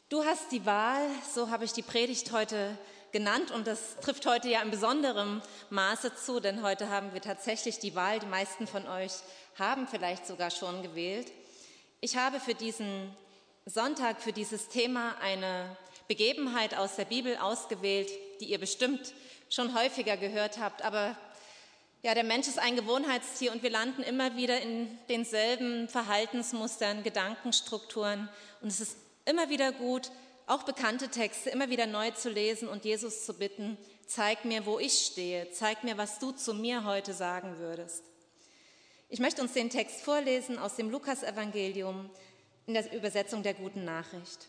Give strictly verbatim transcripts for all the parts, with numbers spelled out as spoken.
Du hast die Wahl, so habe ich die Predigt heute genannt und das trifft heute ja in besonderem Maße zu, denn heute haben wir tatsächlich die Wahl. Die meisten von euch haben vielleicht sogar schon gewählt. Ich habe für diesen Sonntag, für dieses Thema eine Begebenheit aus der Bibel ausgewählt, die ihr bestimmt schon häufiger gehört habt, aber ja, der Mensch ist ein Gewohnheitstier und wir landen immer wieder in denselben Verhaltensmustern, Gedankenstrukturen und es ist immer wieder gut, auch bekannte Texte immer wieder neu zu lesen und Jesus zu bitten, zeig mir, wo ich stehe, zeig mir, was du zu mir heute sagen würdest. Ich möchte uns den Text vorlesen aus dem Lukas-Evangelium in der Übersetzung der Guten Nachricht.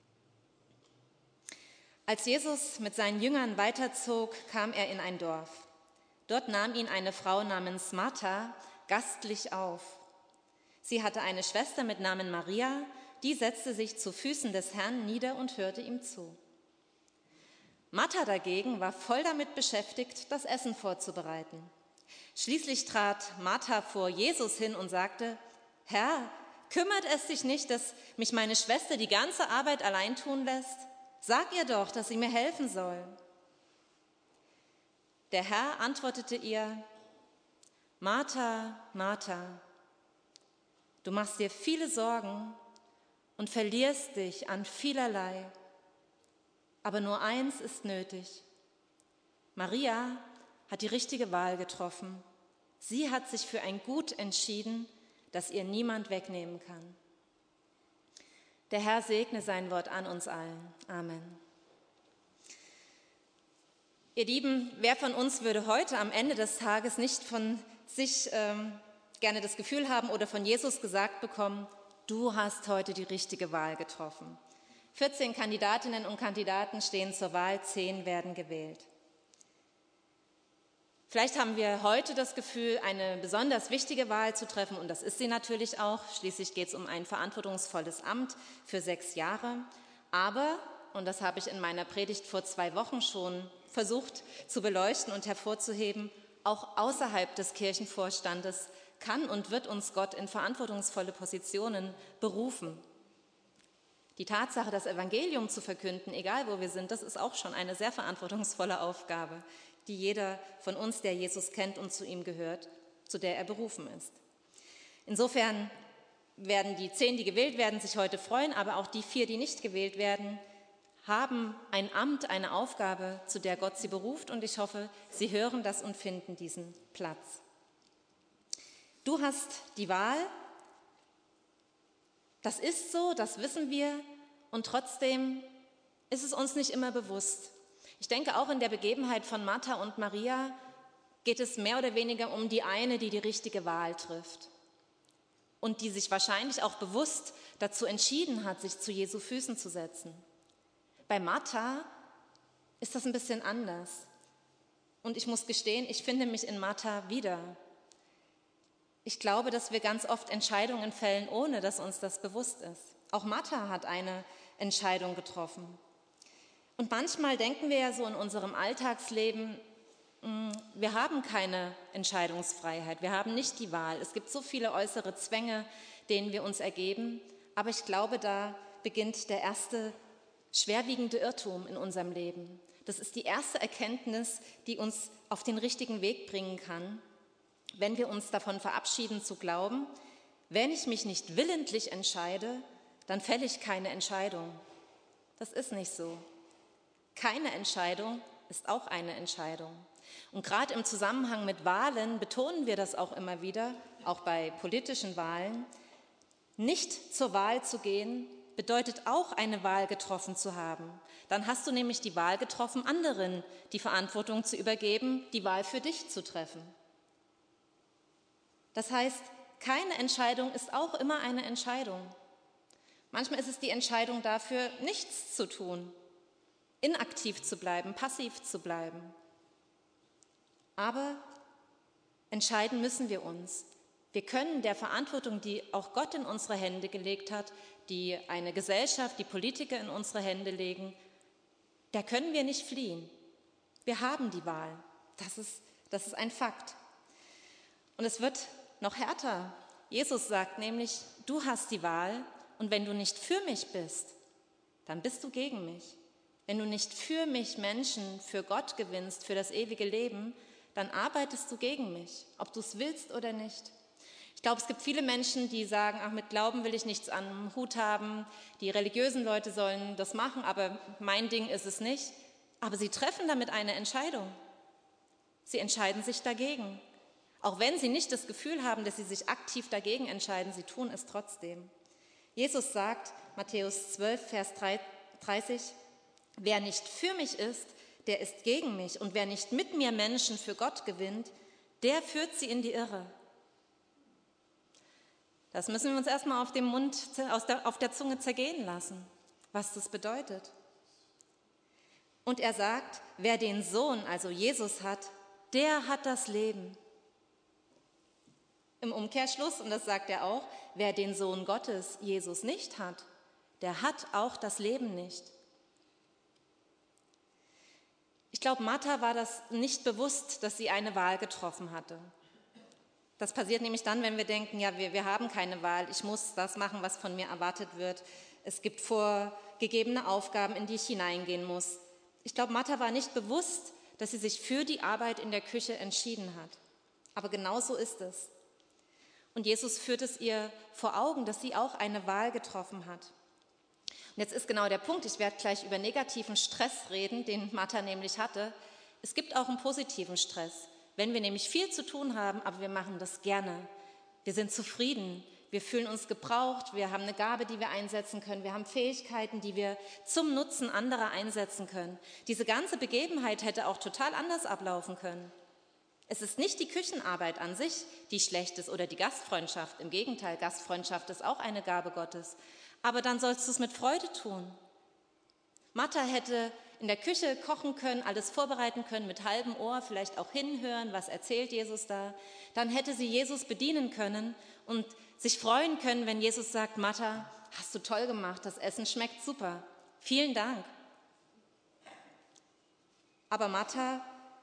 Als Jesus mit seinen Jüngern weiterzog, kam er in ein Dorf. Dort nahm ihn eine Frau namens Martha gastlich auf. Sie hatte eine Schwester mit Namen Maria, die setzte sich zu Füßen des Herrn nieder und hörte ihm zu. Martha dagegen war voll damit beschäftigt, das Essen vorzubereiten. Schließlich trat Martha vor Jesus hin und sagte: Herr, kümmert es dich nicht, dass mich meine Schwester die ganze Arbeit allein tun lässt? Sag ihr doch, dass sie mir helfen soll. Der Herr antwortete ihr: Martha, Martha, du machst dir viele Sorgen und verlierst dich an vielerlei. Aber nur eins ist nötig. Maria hat die richtige Wahl getroffen. Sie hat sich für ein Gut entschieden, das ihr niemand wegnehmen kann. Der Herr segne sein Wort an uns allen. Amen. Ihr Lieben, wer von uns würde heute am Ende des Tages nicht von sich ähm, gerne das Gefühl haben oder von Jesus gesagt bekommen: Du hast heute die richtige Wahl getroffen. vierzehn Kandidatinnen und Kandidaten stehen zur Wahl, zehn werden gewählt. Vielleicht haben wir heute das Gefühl, eine besonders wichtige Wahl zu treffen, und das ist sie natürlich auch. Schließlich geht es um ein verantwortungsvolles Amt für sechs Jahre. Aber, und das habe ich in meiner Predigt vor zwei Wochen schon versucht zu beleuchten und hervorzuheben, auch außerhalb des Kirchenvorstandes kann und wird uns Gott in verantwortungsvolle Positionen berufen. Die Tatsache, das Evangelium zu verkünden, egal wo wir sind, das ist auch schon eine sehr verantwortungsvolle Aufgabe, die jeder von uns, der Jesus kennt und zu ihm gehört, zu der er berufen ist. Insofern werden die zehn, die gewählt werden, sich heute freuen, aber auch die vier, die nicht gewählt werden, haben ein Amt, eine Aufgabe, zu der Gott sie beruft, und ich hoffe, sie hören das und finden diesen Platz. Du hast die Wahl, das ist so, das wissen wir, und trotzdem ist es uns nicht immer bewusst. Ich denke, auch in der Begebenheit von Martha und Maria geht es mehr oder weniger um die eine, die die richtige Wahl trifft und die sich wahrscheinlich auch bewusst dazu entschieden hat, sich zu Jesu Füßen zu setzen. Bei Martha ist das ein bisschen anders. Und ich muss gestehen, ich finde mich in Martha wieder. Ich glaube, dass wir ganz oft Entscheidungen fällen, ohne dass uns das bewusst ist. Auch Martha hat eine Entscheidung getroffen. Und manchmal denken wir ja so in unserem Alltagsleben, wir haben keine Entscheidungsfreiheit, wir haben nicht die Wahl. Es gibt so viele äußere Zwänge, denen wir uns ergeben. Aber ich glaube, da beginnt der erste schwerwiegende Irrtum in unserem Leben. Das ist die erste Erkenntnis, die uns auf den richtigen Weg bringen kann, wenn wir uns davon verabschieden zu glauben, wenn ich mich nicht willentlich entscheide, dann fälle ich keine Entscheidung. Das ist nicht so. Keine Entscheidung ist auch eine Entscheidung. Und gerade im Zusammenhang mit Wahlen betonen wir das auch immer wieder, auch bei politischen Wahlen. Nicht zur Wahl zu gehen, bedeutet auch eine Wahl getroffen zu haben. Dann hast du nämlich die Wahl getroffen, anderen die Verantwortung zu übergeben, die Wahl für dich zu treffen. Das heißt, keine Entscheidung ist auch immer eine Entscheidung. Manchmal ist es die Entscheidung dafür, nichts zu tun, inaktiv zu bleiben, passiv zu bleiben. Aber entscheiden müssen wir uns. Wir können der Verantwortung, die auch Gott in unsere Hände gelegt hat, die eine Gesellschaft, die Politiker in unsere Hände legen, da können wir nicht fliehen. Wir haben die Wahl. Das ist, das ist ein Fakt. Und es wird noch härter. Jesus sagt nämlich, du hast die Wahl, und wenn du nicht für mich bist, dann bist du gegen mich. Wenn du nicht für mich Menschen, für Gott gewinnst, für das ewige Leben, dann arbeitest du gegen mich, ob du es willst oder nicht. Ich glaube, es gibt viele Menschen, die sagen, ach, mit Glauben will ich nichts am Hut haben, die religiösen Leute sollen das machen, aber mein Ding ist es nicht. Aber sie treffen damit eine Entscheidung. Sie entscheiden sich dagegen. Auch wenn sie nicht das Gefühl haben, dass sie sich aktiv dagegen entscheiden, sie tun es trotzdem. Jesus sagt, Matthäus zwölf, Vers dreißig, wer nicht für mich ist, der ist gegen mich. Und wer nicht mit mir Menschen für Gott gewinnt, der führt sie in die Irre. Das müssen wir uns erstmal auf dem Mund, auf der Zunge zergehen lassen, was das bedeutet. Und er sagt, wer den Sohn, also Jesus hat, der hat das Leben. Im Umkehrschluss, und das sagt er auch, wer den Sohn Gottes, Jesus, nicht hat, der hat auch das Leben nicht. Ich glaube, Martha war das nicht bewusst, dass sie eine Wahl getroffen hatte. Das passiert nämlich dann, wenn wir denken, ja, wir, wir haben keine Wahl, ich muss das machen, was von mir erwartet wird. Es gibt vorgegebene Aufgaben, in die ich hineingehen muss. Ich glaube, Martha war nicht bewusst, dass sie sich für die Arbeit in der Küche entschieden hat. Aber genau so ist es. Und Jesus führt es ihr vor Augen, dass sie auch eine Wahl getroffen hat. Und jetzt ist genau der Punkt, ich werde gleich über negativen Stress reden, den Martha nämlich hatte. Es gibt auch einen positiven Stress, wenn wir nämlich viel zu tun haben, aber wir machen das gerne. Wir sind zufrieden, wir fühlen uns gebraucht, wir haben eine Gabe, die wir einsetzen können, wir haben Fähigkeiten, die wir zum Nutzen anderer einsetzen können. Diese ganze Begebenheit hätte auch total anders ablaufen können. Es ist nicht die Küchenarbeit an sich, die schlecht ist, oder die Gastfreundschaft. Im Gegenteil, Gastfreundschaft ist auch eine Gabe Gottes. Aber dann sollst du es mit Freude tun. Martha hätte in der Küche kochen können, alles vorbereiten können, mit halbem Ohr vielleicht auch hinhören, was erzählt Jesus da. Dann hätte sie Jesus bedienen können und sich freuen können, wenn Jesus sagt, Martha, hast du toll gemacht, das Essen schmeckt super, vielen Dank. Aber Martha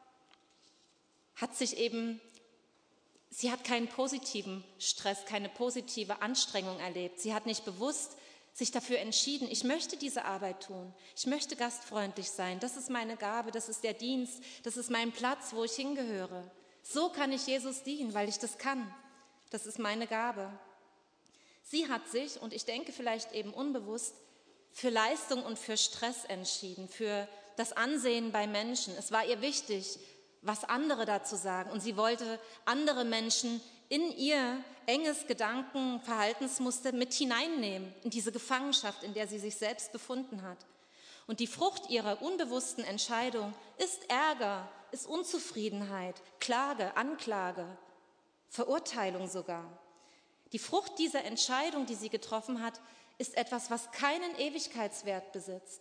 hat sich eben, sie hat keinen positiven Stress, keine positive Anstrengung erlebt. Sie hat nicht bewusst sich dafür entschieden, ich möchte diese Arbeit tun, ich möchte gastfreundlich sein, das ist meine Gabe, das ist der Dienst, das ist mein Platz, wo ich hingehöre. So kann ich Jesus dienen, weil ich das kann. Das ist meine Gabe. Sie hat sich, und ich denke vielleicht eben unbewusst, für Leistung und für Stress entschieden, für das Ansehen bei Menschen. Es war ihr wichtig, was andere dazu sagen. Und sie wollte andere Menschen in ihr enges Gedanken-, Verhaltensmuster mit hineinnehmen, in diese Gefangenschaft, in der sie sich selbst befunden hat. Und die Frucht ihrer unbewussten Entscheidung ist Ärger, ist Unzufriedenheit, Klage, Anklage, Verurteilung sogar. Die Frucht dieser Entscheidung, die sie getroffen hat, ist etwas, was keinen Ewigkeitswert besitzt.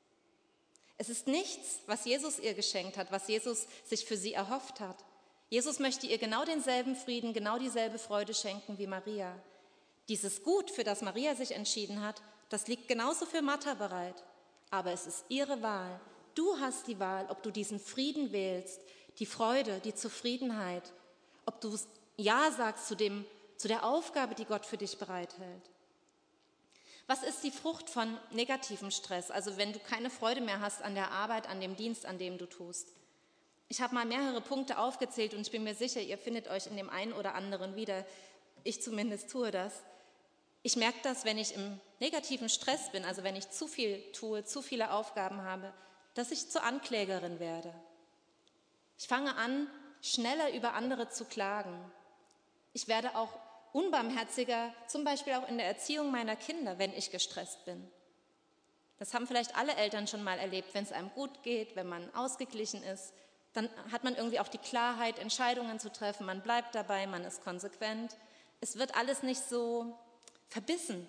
Es ist nichts, was Jesus ihr geschenkt hat, was Jesus sich für sie erhofft hat. Jesus möchte ihr genau denselben Frieden, genau dieselbe Freude schenken wie Maria. Dieses Gut, für das Maria sich entschieden hat, das liegt genauso für Martha bereit. Aber es ist ihre Wahl. Du hast die Wahl, ob du diesen Frieden wählst, die Freude, die Zufriedenheit, ob du Ja sagst zu dem, zu der Aufgabe, die Gott für dich bereithält. Was ist die Frucht von negativem Stress? Also wenn du keine Freude mehr hast an der Arbeit, an dem Dienst, an dem du tust. Ich habe mal mehrere Punkte aufgezählt und ich bin mir sicher, ihr findet euch in dem einen oder anderen wieder. Ich zumindest tue das. Ich merke das, wenn ich im negativen Stress bin, also wenn ich zu viel tue, zu viele Aufgaben habe, dass ich zur Anklägerin werde. Ich fange an, schneller über andere zu klagen. Ich werde auch unbarmherziger, zum Beispiel auch in der Erziehung meiner Kinder, wenn ich gestresst bin. Das haben vielleicht alle Eltern schon mal erlebt, wenn es einem gut geht, wenn man ausgeglichen ist, dann hat man irgendwie auch die Klarheit, Entscheidungen zu treffen, man bleibt dabei, man ist konsequent. Es wird alles nicht so verbissen.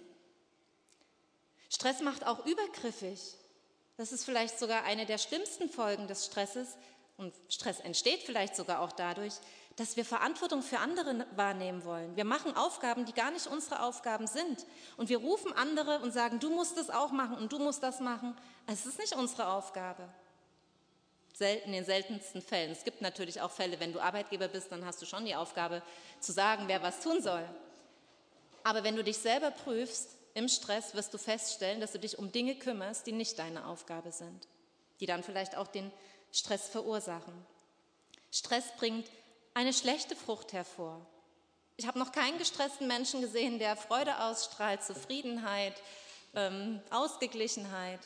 Stress macht auch übergriffig. Das ist vielleicht sogar eine der schlimmsten Folgen des Stresses, und Stress entsteht vielleicht sogar auch dadurch, dass wir Verantwortung für andere wahrnehmen wollen. Wir machen Aufgaben, die gar nicht unsere Aufgaben sind. Und wir rufen andere und sagen, du musst das auch machen und du musst das machen. Es ist nicht unsere Aufgabe. Selten, in den seltensten Fällen. Es gibt natürlich auch Fälle, wenn du Arbeitgeber bist, dann hast du schon die Aufgabe zu sagen, wer was tun soll. Aber wenn du dich selber prüfst, im Stress wirst du feststellen, dass du dich um Dinge kümmerst, die nicht deine Aufgabe sind, die dann vielleicht auch den Stress verursachen. Stress bringt eine schlechte Frucht hervor. Ich habe noch keinen gestressten Menschen gesehen, der Freude ausstrahlt, Zufriedenheit, ähm, Ausgeglichenheit.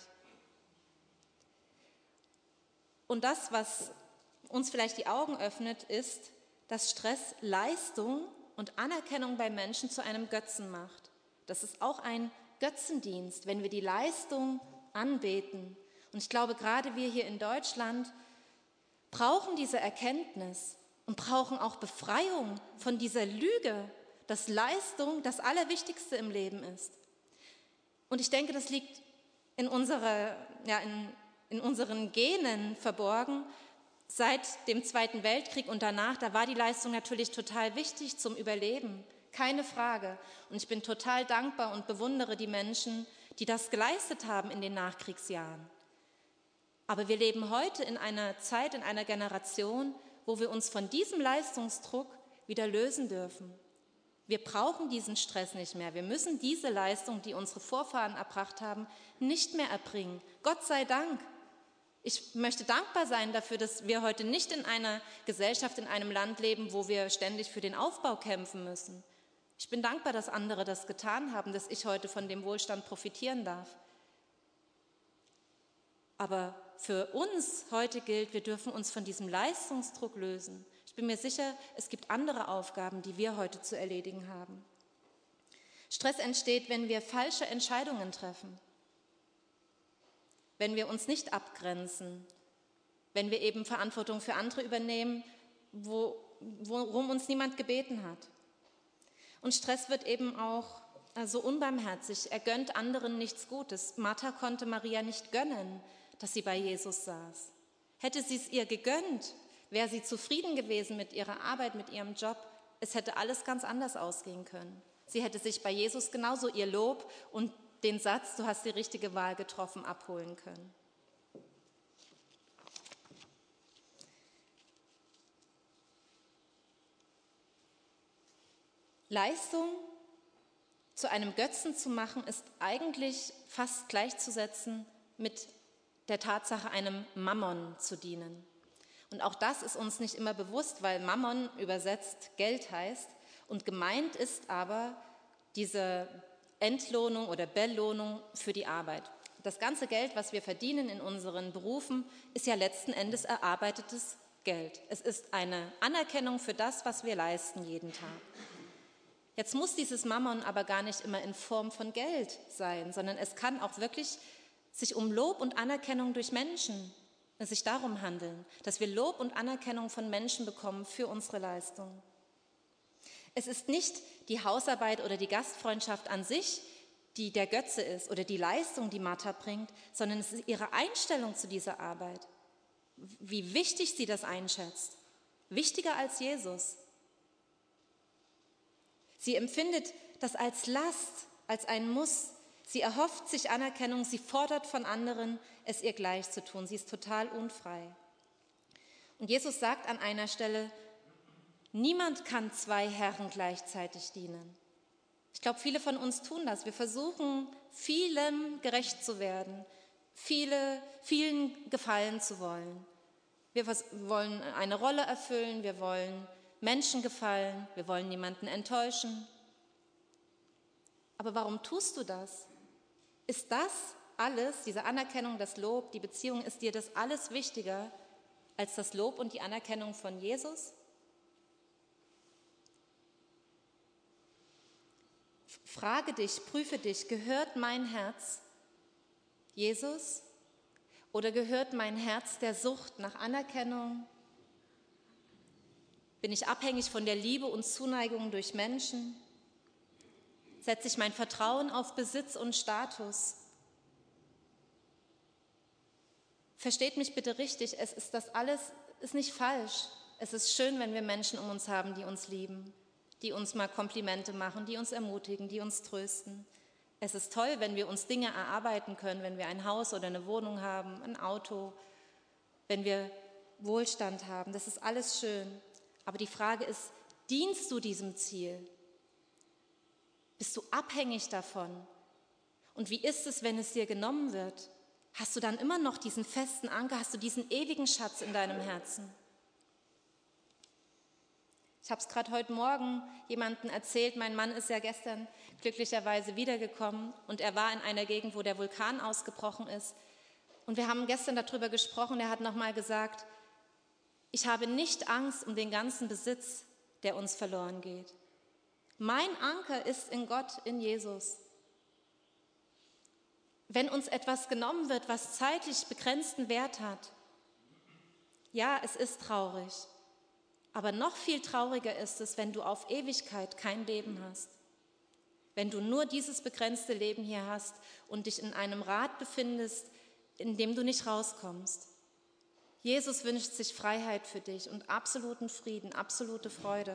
Und das, was uns vielleicht die Augen öffnet, ist, dass Stress Leistung und Anerkennung bei Menschen zu einem Götzen macht. Das ist auch ein Götzendienst, wenn wir die Leistung anbeten. Und ich glaube, gerade wir hier in Deutschland brauchen diese Erkenntnis und brauchen auch Befreiung von dieser Lüge, dass Leistung das Allerwichtigste im Leben ist. Und ich denke, das liegt in, unserer, ja, in, in unseren Genen verborgen. Seit dem Zweiten Weltkrieg und danach, da war die Leistung natürlich total wichtig zum Überleben, keine Frage. Und ich bin total dankbar und bewundere die Menschen, die das geleistet haben in den Nachkriegsjahren. Aber wir leben heute in einer Zeit, in einer Generation, wo wir uns von diesem Leistungsdruck wieder lösen dürfen. Wir brauchen diesen Stress nicht mehr. Wir müssen diese Leistung, die unsere Vorfahren erbracht haben, nicht mehr erbringen. Gott sei Dank. Ich möchte dankbar sein dafür, dass wir heute nicht in einer Gesellschaft, in einem Land leben, wo wir ständig für den Aufbau kämpfen müssen. Ich bin dankbar, dass andere das getan haben, dass ich heute von dem Wohlstand profitieren darf. Aber für uns heute gilt, wir dürfen uns von diesem Leistungsdruck lösen. Ich bin mir sicher, es gibt andere Aufgaben, die wir heute zu erledigen haben. Stress entsteht, wenn wir falsche Entscheidungen treffen. Wenn wir uns nicht abgrenzen, wenn wir eben Verantwortung für andere übernehmen, wo, worum uns niemand gebeten hat. Und Stress wird eben auch so unbarmherzig. Er gönnt anderen nichts Gutes. Martha konnte Maria nicht gönnen, dass sie bei Jesus saß. Hätte sie es ihr gegönnt, wäre sie zufrieden gewesen mit ihrer Arbeit, mit ihrem Job. Es hätte alles ganz anders ausgehen können. Sie hätte sich bei Jesus genauso ihr Lob und den Satz, du hast die richtige Wahl getroffen, abholen können. Leistung zu einem Götzen zu machen, ist eigentlich fast gleichzusetzen mit der Tatsache, einem Mammon zu dienen. Und auch das ist uns nicht immer bewusst, weil Mammon übersetzt Geld heißt und gemeint ist aber diese Entlohnung oder Belohnung für die Arbeit. Das ganze Geld, was wir verdienen in unseren Berufen, ist ja letzten Endes erarbeitetes Geld. Es ist eine Anerkennung für das, was wir leisten jeden Tag. Jetzt muss dieses Mammon aber gar nicht immer in Form von Geld sein, sondern es kann auch wirklich sich um Lob und Anerkennung durch Menschen, es sich darum handeln, dass wir Lob und Anerkennung von Menschen bekommen für unsere Leistung. Es ist nicht die Hausarbeit oder die Gastfreundschaft an sich, die der Götze ist oder die Leistung, die Martha bringt, sondern es ist ihre Einstellung zu dieser Arbeit, wie wichtig sie das einschätzt, wichtiger als Jesus. Sie empfindet das als Last, als ein Muss. Sie erhofft sich Anerkennung, sie fordert von anderen, es ihr gleich zu tun. Sie ist total unfrei. Und Jesus sagt an einer Stelle, niemand kann zwei Herren gleichzeitig dienen. Ich glaube, viele von uns tun das. Wir versuchen, vielem gerecht zu werden, viele, vielen gefallen zu wollen. Wir wollen eine Rolle erfüllen, wir wollen Menschen gefallen, wir wollen niemanden enttäuschen. Aber warum tust du das? Ist das alles, diese Anerkennung, das Lob, die Beziehung, ist dir das alles wichtiger als das Lob und die Anerkennung von Jesus? Frage dich, prüfe dich, gehört mein Herz Jesus oder gehört mein Herz der Sucht nach Anerkennung? Bin ich abhängig von der Liebe und Zuneigung durch Menschen? Setze ich mein Vertrauen auf Besitz und Status? Versteht mich bitte richtig, es ist das alles ist nicht falsch. Es ist schön, wenn wir Menschen um uns haben, die uns lieben, die uns mal Komplimente machen, die uns ermutigen, die uns trösten. Es ist toll, wenn wir uns Dinge erarbeiten können, wenn wir ein Haus oder eine Wohnung haben, ein Auto, wenn wir Wohlstand haben. Das ist alles schön. Aber die Frage ist, dienst du diesem Ziel? Bist du abhängig davon, Und wie ist es, wenn es dir genommen wird? Hast du dann immer noch diesen festen Anker, hast du diesen ewigen Schatz in deinem Herzen? Ich habe es gerade heute Morgen jemandem erzählt, mein Mann ist ja gestern glücklicherweise wiedergekommen und er war in einer Gegend, wo der Vulkan ausgebrochen ist. Und wir haben gestern darüber gesprochen, er hat nochmal gesagt, ich habe nicht Angst um den ganzen Besitz, der uns verloren geht. Mein Anker ist in Gott, in Jesus. Wenn uns etwas genommen wird, was zeitlich begrenzten Wert hat, ja, es ist traurig, aber noch viel trauriger ist es, wenn du auf Ewigkeit kein Leben hast. Wenn du nur dieses begrenzte Leben hier hast und dich in einem Rad befindest, in dem du nicht rauskommst. Jesus wünscht sich Freiheit für dich und absoluten Frieden, absolute Freude.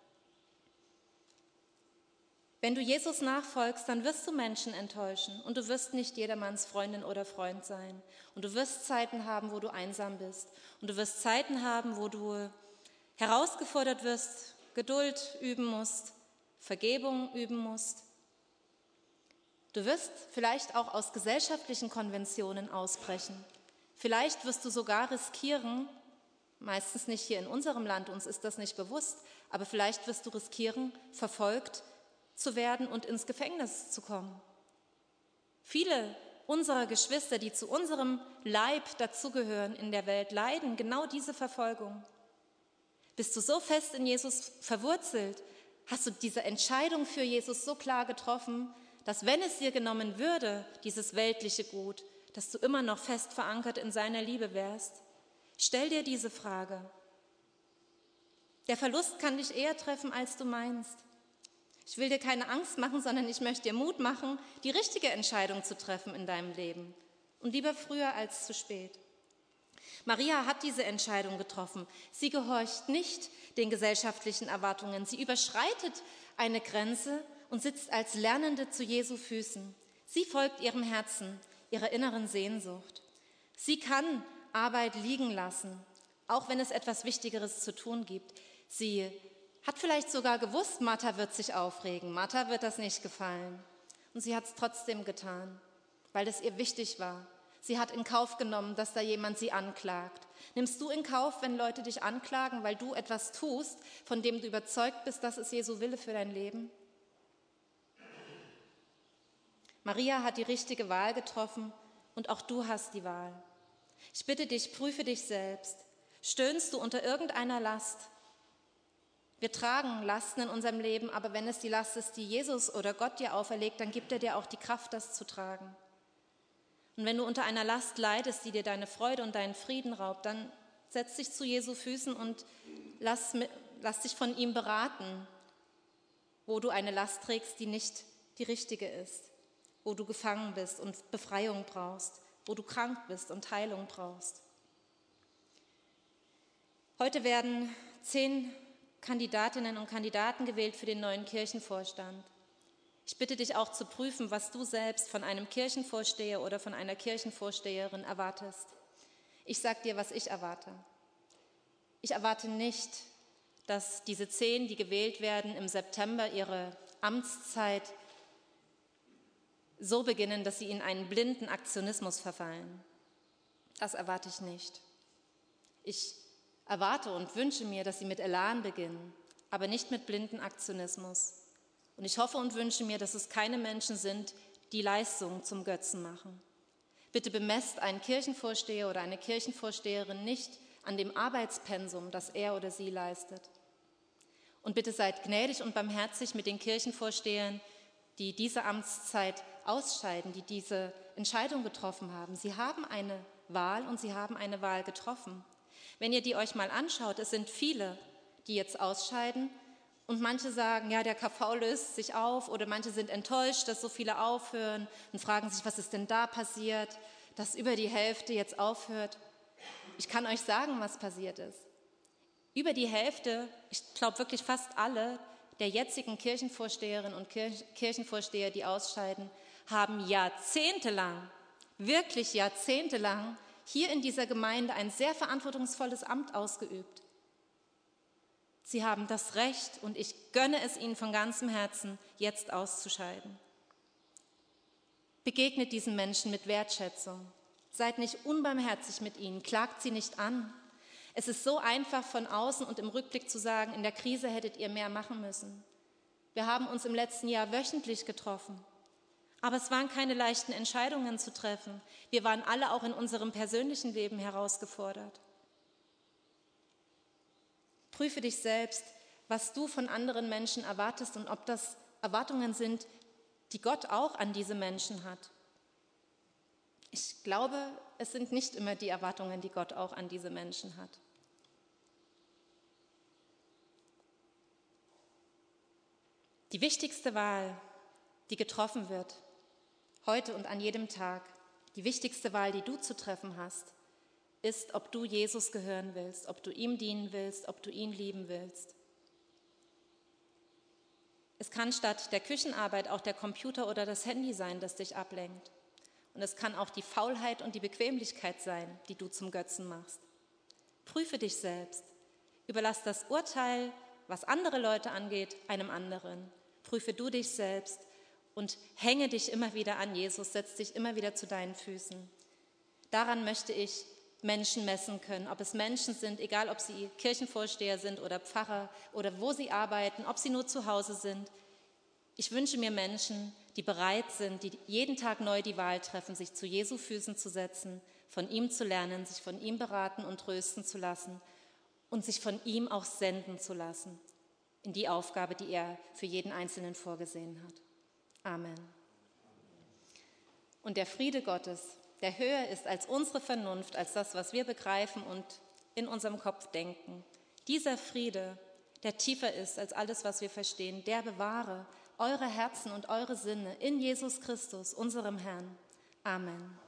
Wenn du Jesus nachfolgst, dann wirst du Menschen enttäuschen und du wirst nicht jedermanns Freundin oder Freund sein. Und du wirst Zeiten haben, wo du einsam bist. Und du wirst Zeiten haben, wo du herausgefordert wirst, Geduld üben musst, Vergebung üben musst. Du wirst vielleicht auch aus gesellschaftlichen Konventionen ausbrechen. Vielleicht wirst du sogar riskieren, meistens nicht hier in unserem Land, uns ist das nicht bewusst, aber vielleicht wirst du riskieren, verfolgt zu werden und ins Gefängnis zu kommen. Viele unserer Geschwister, die zu unserem Leib dazugehören in der Welt, leiden genau diese Verfolgung. Bist du so fest in Jesus verwurzelt, hast du diese Entscheidung für Jesus so klar getroffen, dass wenn es dir genommen würde, dieses weltliche Gut, dass du immer noch fest verankert in seiner Liebe wärst? Stell dir diese Frage. Der Verlust kann dich eher treffen, als du meinst. Ich will dir keine Angst machen, sondern ich möchte dir Mut machen, die richtige Entscheidung zu treffen in deinem Leben. Und lieber früher als zu spät. Maria hat diese Entscheidung getroffen. Sie gehorcht nicht den gesellschaftlichen Erwartungen. Sie überschreitet eine Grenze und sitzt als Lernende zu Jesu Füßen. Sie folgt ihrem Herzen, ihrer inneren Sehnsucht. Sie kann Arbeit liegen lassen, auch wenn es etwas Wichtigeres zu tun gibt. Sie hat vielleicht sogar gewusst, Martha wird sich aufregen, Martha wird das nicht gefallen. Und sie hat es trotzdem getan, weil es ihr wichtig war. Sie hat in Kauf genommen, dass da jemand sie anklagt. Nimmst du in Kauf, wenn Leute dich anklagen, weil du etwas tust, von dem du überzeugt bist, dass es Jesu Wille für dein Leben? Maria hat die richtige Wahl getroffen und auch du hast die Wahl. Ich bitte dich, prüfe dich selbst. Stöhnst du unter irgendeiner Last? Wir tragen Lasten in unserem Leben, aber wenn es die Last ist, die Jesus oder Gott dir auferlegt, dann gibt er dir auch die Kraft, das zu tragen. Und wenn du unter einer Last leidest, die dir deine Freude und deinen Frieden raubt, dann setz dich zu Jesu Füßen und lass, lass dich von ihm beraten, wo du eine Last trägst, die nicht die richtige ist, wo du gefangen bist und Befreiung brauchst, wo du krank bist und Heilung brauchst. Heute werden zehn Kandidatinnen und Kandidaten gewählt für den neuen Kirchenvorstand. Ich bitte dich auch zu prüfen, was du selbst von einem Kirchenvorsteher oder von einer Kirchenvorsteherin erwartest. Ich sage dir, was ich erwarte. Ich erwarte nicht, dass diese zehn, die gewählt werden, im September ihre Amtszeit so beginnen, dass sie in einen blinden Aktionismus verfallen. Das erwarte ich nicht. Ich erwarte und wünsche mir, dass sie mit Elan beginnen, aber nicht mit blinden Aktionismus. Und ich hoffe und wünsche mir, dass es keine Menschen sind, die Leistung zum Götzen machen. Bitte bemesst einen Kirchenvorsteher oder eine Kirchenvorsteherin nicht an dem Arbeitspensum, das er oder sie leistet. Und bitte seid gnädig und barmherzig mit den Kirchenvorstehern, die diese Amtszeit ausscheiden, die diese Entscheidung getroffen haben. Sie haben eine Wahl und sie haben eine Wahl getroffen. Wenn ihr die euch mal anschaut, es sind viele, die jetzt ausscheiden. Und manche sagen, ja, der K V löst sich auf, oder manche sind enttäuscht, dass so viele aufhören und fragen sich, was ist denn da passiert, dass über die Hälfte jetzt aufhört. Ich kann euch sagen, was passiert ist. Über die Hälfte, ich glaube wirklich fast alle der jetzigen Kirchenvorsteherinnen und Kirchenvorsteher, die ausscheiden, haben jahrzehntelang, wirklich jahrzehntelang hier in dieser Gemeinde ein sehr verantwortungsvolles Amt ausgeübt. Sie haben das Recht und ich gönne es ihnen von ganzem Herzen, jetzt auszuscheiden. Begegnet diesen Menschen mit Wertschätzung. Seid nicht unbarmherzig mit ihnen, klagt sie nicht an. Es ist so einfach von außen und im Rückblick zu sagen, in der Krise hättet ihr mehr machen müssen. Wir haben uns im letzten Jahr wöchentlich getroffen. Aber es waren keine leichten Entscheidungen zu treffen. Wir waren alle auch in unserem persönlichen Leben herausgefordert. Prüfe dich selbst, was du von anderen Menschen erwartest und ob das Erwartungen sind, die Gott auch an diese Menschen hat. Ich glaube, es sind nicht immer die Erwartungen, die Gott auch an diese Menschen hat. Die wichtigste Wahl, die getroffen wird, heute und an jedem Tag, die wichtigste Wahl, die du zu treffen hast, ist, ob du Jesus gehören willst, ob du ihm dienen willst, ob du ihn lieben willst. Es kann statt der Küchenarbeit auch der Computer oder das Handy sein, das dich ablenkt. Und es kann auch die Faulheit und die Bequemlichkeit sein, die du zum Götzen machst. Prüfe dich selbst. Überlass das Urteil, was andere Leute angeht, einem anderen. Prüfe du dich selbst und hänge dich immer wieder an Jesus, setz dich immer wieder zu deinen Füßen. Daran möchte ich Menschen messen können, ob es Menschen sind, egal ob sie Kirchenvorsteher sind oder Pfarrer oder wo sie arbeiten, ob sie nur zu Hause sind. Ich wünsche mir Menschen, die bereit sind, die jeden Tag neu die Wahl treffen, sich zu Jesu Füßen zu setzen, von ihm zu lernen, sich von ihm beraten und trösten zu lassen und sich von ihm auch senden zu lassen in die Aufgabe, die er für jeden Einzelnen vorgesehen hat. Amen. Und der Friede Gottes, der höher ist als unsere Vernunft, als das, was wir begreifen und in unserem Kopf denken. Dieser Friede, der tiefer ist als alles, was wir verstehen, der bewahre eure Herzen und eure Sinne in Jesus Christus, unserem Herrn. Amen.